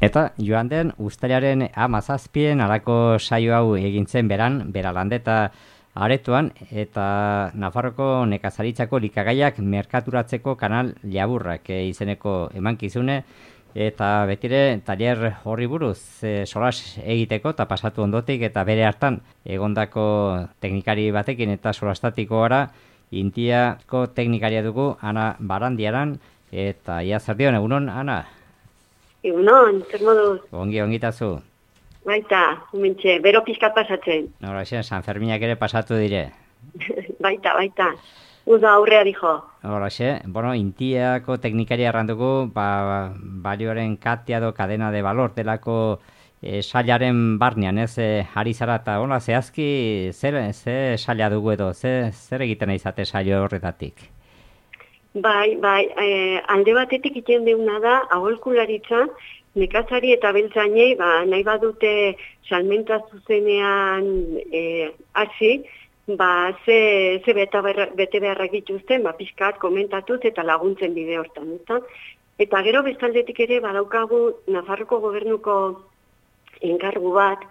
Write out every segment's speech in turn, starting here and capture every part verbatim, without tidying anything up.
Eta joan den uztailaren hamazazpien alako saio hau egintzen beran, Beralande aretoan, eta Nafarroko nekazaritzako likagaiak merkaturatzeko kanal laburrak e, izeneko emankizune, eta betire tailer horri buruz e, solas egiteko eta pasatu ondotik eta bere hartan egondako teknikari batekin eta solastatiko gara Intiako teknikaria dugu Ana Barandiaran, eta ia zerdion, egunon, Ana? Egunon, zer moduz? Ongi, ongitazu. Baita, mentxe, bero pizkat pasatzen. Hora, San Ferminak ere pasatu dire. baita, baita. Uda aurrea dijo. Hora, bueno, Intiako teknikaria errandugu, ba, balioaren katea do kadena de valor delako e, sailaren barnean, ez, e, ari zara eta hola, zehazki, zer, ze saila dugu edo, ze, zer egiten izate saio horretatik? Bai, bai, e, alde batetik iten deuna da, aholkularitza, nekazari eta beltzainei, ba, nahi badute salmenta zuzenean e, hasi, ba, ze, ze bete, berra, bete beharrak dituzten, ba, pixkat komentatuz eta laguntzen bide hortan, eta, eta gero bestaldetik ere badaukagu Nafarroko gobernuko enkargu bat,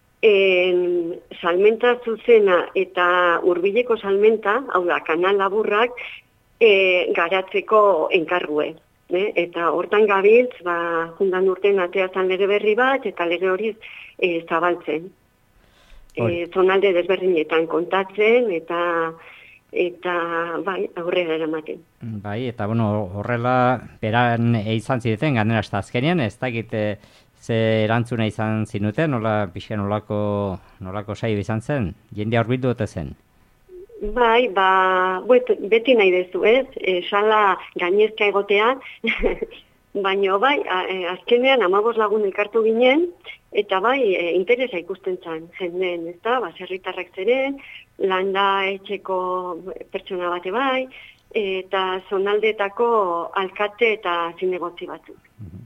en, salmenta zuzena eta hurbileko salmenta, hau da, kanal laburrak, e, garatzeko enkargue. Ne? Eta hortan gabiltz, ba, jundan urten ateazan lege berri bat, eta lege hori e, zabaltzen. E, zonalde desberdinetan kontatzen, eta eta bai, aurrera eramaten. Bai, eta bueno, horrela beran izan zideten, ganera hasta azkenean, ez dakit ze erantzuna izan zinuten, nola pixka nolako, nolako saio izan zen, jendea horbildu ote zen? Bai, ba, bet, beti nahi dezu, ez? E, sala gainezka egotea, baina bai, a, e, azkenean amabos lagun elkartu ginen, eta bai, e, interesa ikusten zan, jendeen, ez da, ba, zerritarrak zeren, landa etxeko pertsona bate bai, eta zonaldetako alkate eta zinegotzi batzuk.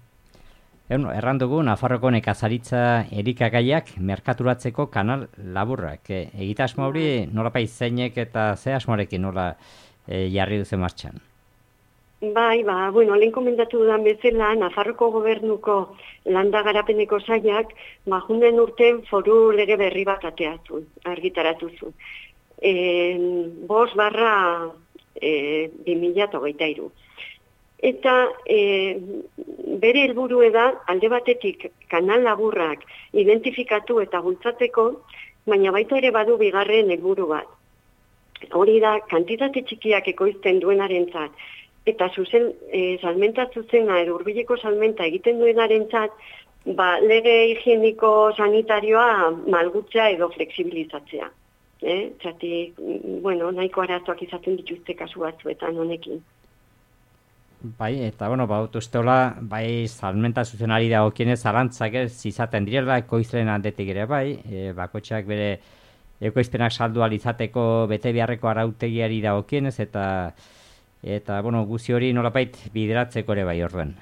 Erran dugu, Nafarroko nekazaritza erikagaiak merkaturatzeko kanal laburrak. E, egitasmo hori nolapait zeinek eta ze asmoarekin nola e, jarri duzen martxan? Bai, ba, bueno, lehen komentatu dudan bezala, Nafarroko gobernuko landa garapeneko sailak, ba, junden urten foru lege berri bat ateatu, argitaratu zu. E, bos barra e, bi mila hogeita hiru. Eta e, bere helburua da alde batetik kanal laburrak identifikatu eta bultzatzeko, baina baita ere badu bigarren helburu bat. Hori da, kantitate txikiak ekoizten duenarentzat eta zuzen e, salmenta zuzena edo hurbileko salmenta egiten duenarentzat, ba, lege higieniko sanitarioa malgutzea edo fleksibilizatzea. Eh? Zati, bueno, nahiko arazoak izaten dituzte kasu batzuetan honekin. Bai, eta, bueno, baut usteola, bai, salmenta zuzenari dagokienez zalantzak ez izaten direla, ekoizlen handetik ere bai, e, bakotxeak bere ekoizpenak saldu alizateko bete beharreko arautegiari dagokienez, eta, eta, bueno, guzi hori nolapait bideratzeko ere bai orduen.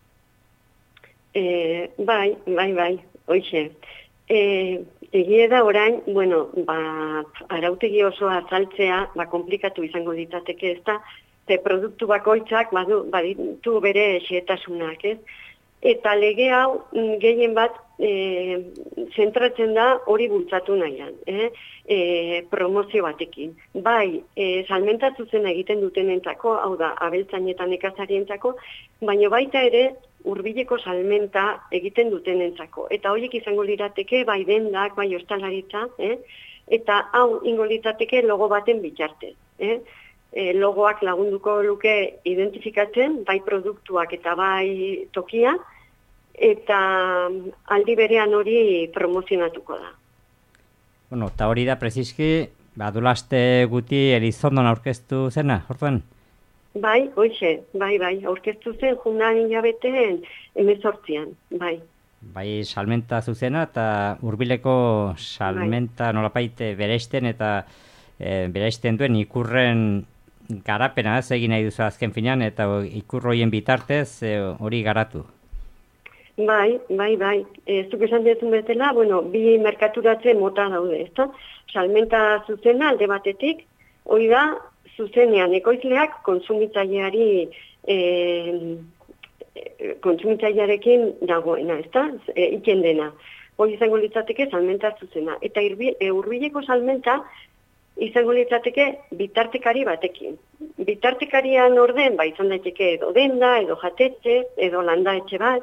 E, bai, bai, bai, hoxe. E, egie da orain, bueno, ba, arautegi osoa azaltzea, ba, komplikatu izango ditateke ez da, Te produktu bakoitzak badu, baditu bere xehetasunak, ez? Eta lege hau gehien bat e, zentratzen da hori bultzatu nahian, eh? e, promozio batekin. Bai, e, salmenta zuzena egiten dutenentzako, hau da, abeltzainetan nekazarientzako, baina baita ere hurbileko salmenta egiten dutenentzako. Eta horiek izango lirateke, bai dendak, bai ostalaritza, eh? Eta hau ingo lirateke logo baten bitartez, eh? E, logoak lagunduko luke identifikatzen, bai produktuak eta bai tokia, eta aldi berean hori promozionatuko da. Bueno, eta hori da preziski, badulaste guti Elizondon aurkeztu zena, hortzen? Bai, hoxe, bai, bai, aurkeztu zen jundan hilabeteen hemezortzian, bai. Bai, salmenta zuzena eta hurbileko salmenta bai. Nolapait bereisten eta e, bereisten duen ikurren garapena ez egin nahi duzu azken finean eta ikurroien bitartez hori e, garatu. Bai, bai, bai. E, zuk esan dezun bezala, bueno, bi merkaturatze mota daude, ezta? Salmenta zuzena alde batetik, hori da zuzenean ekoizleak konsumitzaileari e, kontsumitzailearekin dagoena, ezta? E, iken dena. Hori izango litzateke salmenta zuzena. Eta hurbileko salmenta izango litzateke bitartekari batekin. Bitartekarian orden, ba, izan daiteke edo denda, edo jatetxe, edo landa etxe bat.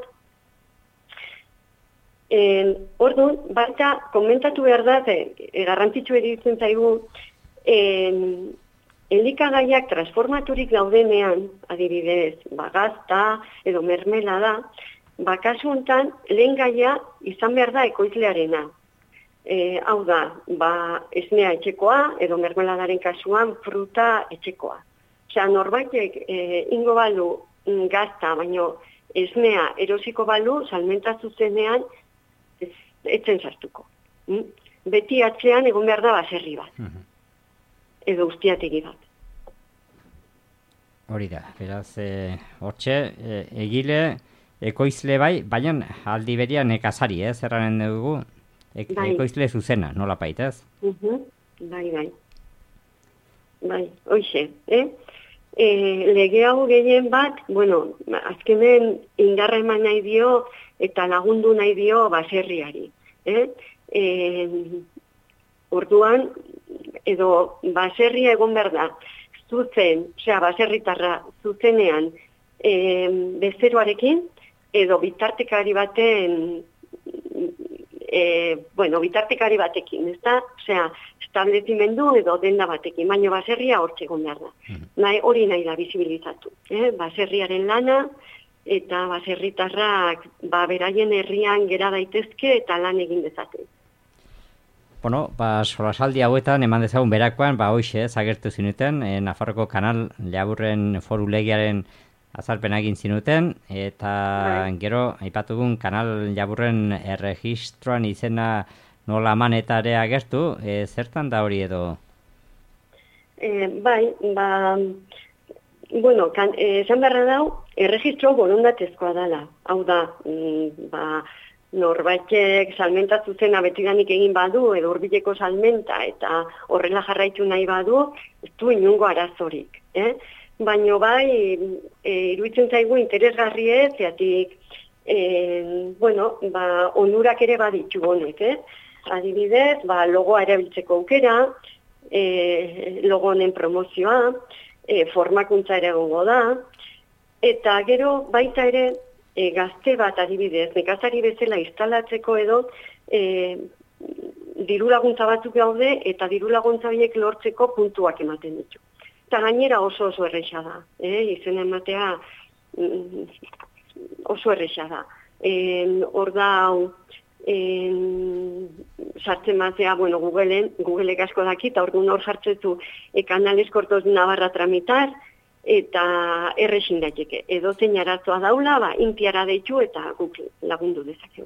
E, Orduan, baita komentatu behar da, e, garrantzitsu editzen zaigu, e, elikagaiak transformaturik daudenean, adibidez, ba, gazta edo mermelada, ba, kasu honetan, lehen gaia izan behar da ekoizlearena. E, hau da, ba, esnea etxekoa, edo mermeladaren kasuan fruta etxekoa. Osea, norbaitek e, ingo balu gazta, baino esnea erosiko balu, salmenta zuzenean, ez, etzen sartuko. Mm? Beti atzean egon behar da baserri bat. Uh-huh. Edo ustiategi bat. Hori da, beraz, e, hortxe, e, egile, ekoizle bai, baina aldi beria nekazari, ez, erranen dugu, e, bai. Ekoizle zuzena, nola baita, ez? Uh-huh. Bai, bai. Bai, hoxe, eh? E, lege hau gehien bat, bueno, azkenen indarra eman nahi dio eta lagundu nahi dio baserriari, eh? E, orduan, edo baserria egon behar da, zuzen, osea, baserritarra zuzenean e, bezeroarekin, edo bitartekari baten, e, bueno, bitartekari batekin, ez da? Osea, establezimendu edo denda batekin, baina baserria hortxe egon behar da. Nahi, hori nahi da bizibilizatu. Eh? Baserriaren lana, eta baserritarrak ba, beraien herrian gera daitezke eta lan egin dezate. Bueno, ba, solasaldi hauetan eman dezagun berakoan, ba, hoxe, zagertu zinuten, e, Nafarroko kanal Laburren foru legiaren azalpena egin zinuten, eta bai. Gero, aipatugun kanal Laburren erregistroan izena nola manetare agertu, e, zertan da hori edo? E, bai, ba, bueno, kan, e, esan beharra dau, erregistro borondatezkoa dela. Hau da, mm, ba, norbaitek salmenta zuzena betidanik egin badu, edo hurbileko salmenta, eta horrela jarraitu nahi badu, ez du inungo arazorik. Eh? Baina bai, e, iruditzen zaigu interesgarrie, zeatik, e, bueno, ba, onurak ere baditu honek, eh? Adibidez, ba, logoa erabiltzeko aukera, e, logo honen promozioa, e, formakuntza ere egongo da, eta gero baita ere, E, gazte bat adibidez, nekazari bezala instalatzeko edo e, diru laguntza batzuk gaude eta diru laguntza horiek lortzeko puntuak ematen ditu. Eta gainera oso oso erresa da, eh? Izen ematea mm, oso erresa da. E, hor da hau, e, sartzen matea, bueno, Googleen, Googleek asko daki, eta orduan hor jartzetu e, Canales Cortos Navarra tramitar, eta erresin daiteke. Edo zein arazoa daula, ba, intiara deitu eta guk lagundu dezakegu.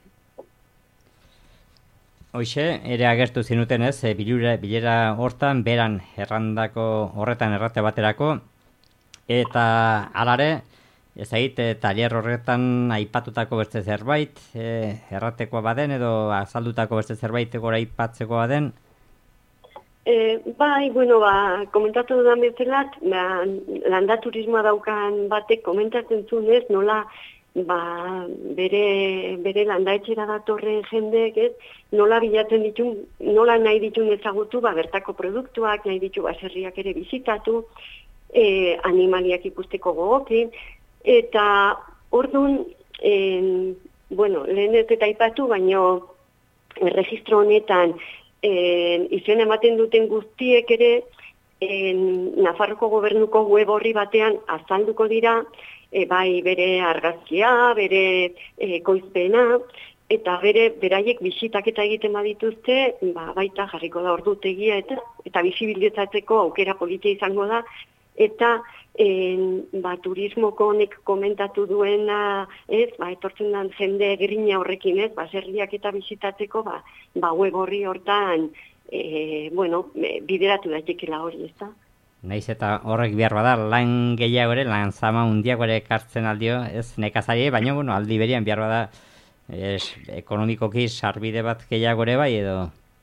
Hoxe, ere agertu zinuten ez, e, bilura, bilera hortan, beran errandako horretan errate baterako, eta alare, ez egite, talier horretan aipatutako beste zerbait, e, erratekoa baden, edo azaldutako beste zerbait gora aipatzeko baden. E, bai, bueno, ba, komentatu dudan bezelat, ba, landa turismoa daukan batek komentatzen zunez, nola ba, bere, bere landaetxera datorren jendeek, ez, nola bilatzen ditun, nola nahi ditun ezagutu, ba, bertako produktuak, nahi ditu baserriak ere bizitatu, e, animaliak ikusteko gogokin, eta orduan, e, bueno, lehen ez eta aipatu, baino erregistro honetan, En, izen ematen duten guztiek ere en, Nafarroko gobernuko web horri batean azalduko dira, e, bai bere argazkia, bere e, koizpena, eta bere beraiek bisitaketa egiten badituzte, ba, baita jarriko da ordutegia eta eta bizibilizatzeko aukera politia izango da, eta en, ba, turismoko honek komentatu duena, ez, ba, etortzen den jende grina horrekin, ez, baserriak eta bisitatzeko, ba, ba web horri hortan, e, bueno, bideratu daitekela hori, ez da? Naiz eta horrek behar bada, lan gehiago ere, lan zama hundiago ere kartzen aldio, ez nekazari, baina, bueno, aldi berian behar bada, ez, ekonomikoki sarbide bat gehiago ere bai, edo?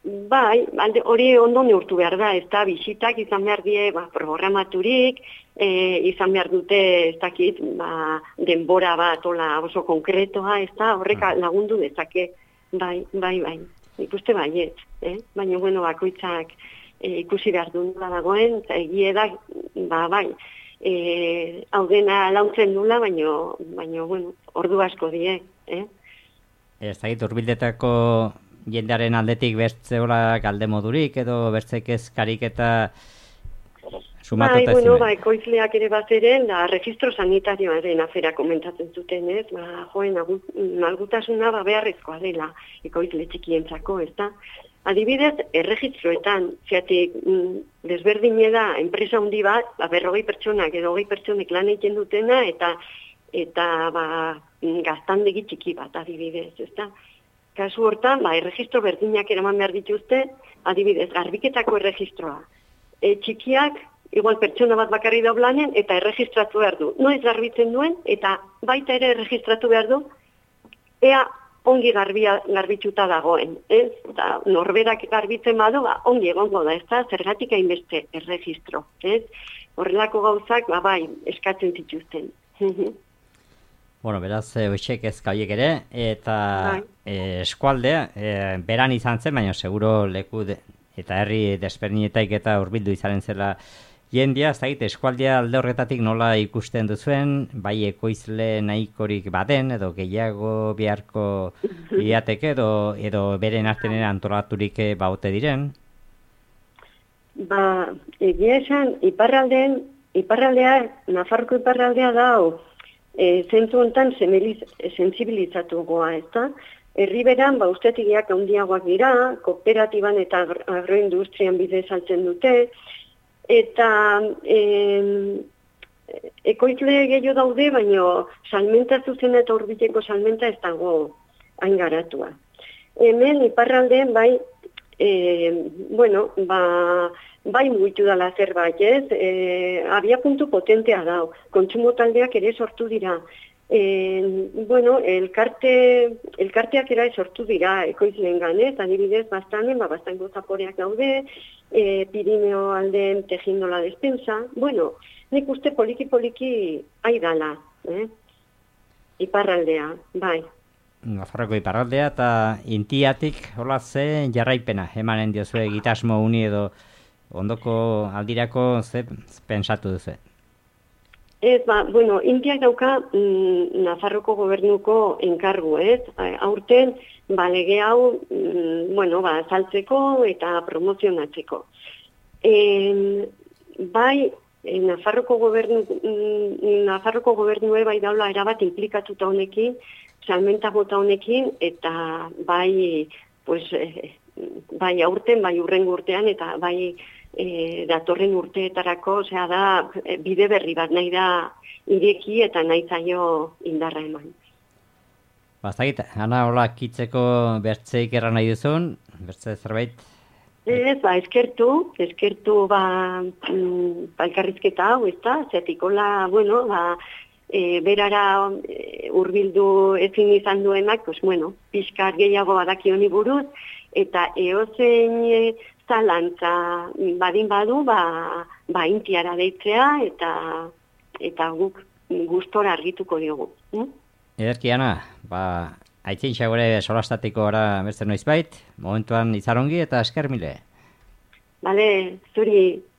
bai, alde, hori ondo neurtu behar da, ez da, bisitak izan behar die, ba, programaturik, e, izan behar dute, ez dakit, ba, denbora bat, ola, oso konkretoa, ez da, horrek lagundu dezake, bai, bai, bai, ikuste baiet, eh? Baina, bueno, bakoitzak e, ikusi behar du nola dagoen, eta egie da, ba, bai, e, hau dena launtzen dula, baina, baina, bueno, ordu asko die, eh? Ez dakit, urbildetako jendearen aldetik bertzeola galde modurik edo bertzek ezkarik eta sumatuta bai, bueno, ba, ekoizleak ere bat eren, da, registro sanitarioaren afera komentatzen zuten, ez? Ba, joen, malgutasuna ba, beharrezkoa dela ekoizle txikientzako, ez da? Adibidez, erregistroetan, zeatik, mm, desberdine da, enpresa handi bat, ba, berrogei pertsonak edo hogei pertsonek lan egiten dutena, eta eta ba, gaztandegi txiki bat, adibidez, ez da? Kasu hortan, ba, erregistro berdinak eraman behar dituzte, adibidez, garbiketako erregistroa. E, txikiak, igual pertsona bat bakarri daublanen, eta erregistratu behar du. Noiz garbitzen duen, eta baita ere erregistratu behar du, ea ongi garbia, garbituta dagoen. Ez? Eta norberak garbitzen badu, ba, ongi egongo da, ez da, zergatik hainbeste erregistro. Ez? Horrelako gauzak, ba, bai, eskatzen zituzten. Bueno, beraz, hoxek ezka horiek ere, eta e, eskualdea, e, beran izan zen, baina seguro leku de, eta herri desberdinetaik eta hurbildu izaren zela jendia, ez dakit, eskualdea alde horretatik nola ikusten duzuen, bai ekoizle nahikorik baden, edo gehiago beharko liateke, edo, edo beren artenen antolaturik baute diren? Ba, egia esan, iparraldean, iparraldea, Nafarroko iparraldea dau, E, zentzu honetan sensibilizatu goa, ez da? Herriberan, ba, ustetigiak handiagoak dira, kooperatiban eta agroindustrian bidez saltzen dute, eta e, ekoizle gehiago daude, baina salmenta zuzena eta hurbileko salmenta ez dago hain garatua. Hemen, iparraldeen, bai, e, bueno, ba, bai mugitu dala zerbait, ez? E, abia puntu potentea dau. Kontsumo taldeak ere sortu dira. E, bueno, elkarte, elkarteak ere sortu dira ekoizleen ganez, adibidez, bastanen, ba, bastango zaporeak daude, e, Pirineo alden tejindo la despensa. Bueno, nik uste poliki-poliki aidala, eh? Iparraldea, bai. Nafarroko iparraldea eta intiatik, hola ze jarraipena, emanen diozue egitasmo uni edo ondoko aldirako ze pensatu duzu? Ez, ba, bueno, Intiak dauka mm, Nafarroko gobernuko enkargu, ez? Aurten, ba, lege hau, mm, bueno, ba, saltzeko eta promozionatzeko. E, bai, e, Nafarroko gobernu, mm, Nafarroko gobernue bai daula erabat implikatuta honekin, salmenta bota honekin, eta bai, pues, eh, bai aurten, bai urrengo urtean, eta bai E, datorren urteetarako, osea da, bide berri bat nahi da ireki eta nahi zaio indarra eman. Bazagit, Ana, hola, kitzeko bertzeik erran nahi duzun, bertze zerbait? Ez, ba, eskertu, eskertu, ba, mm, palkarrizketa hau, ez da, zeatik, hola, bueno, ba, e, berara e, urbildu ezin izan duenak, pues, bueno, pixkar gehiago badaki honi buruz, eta eozein e, zalantza badin badu, ba, ba intiara deitzea, eta eta guk gustora argituko diogu. Hm? Ederki, Ana, ba, aitzin xagore solastatiko gara beste noiz bait, momentuan izarongi eta esker mile. Bale, zuri.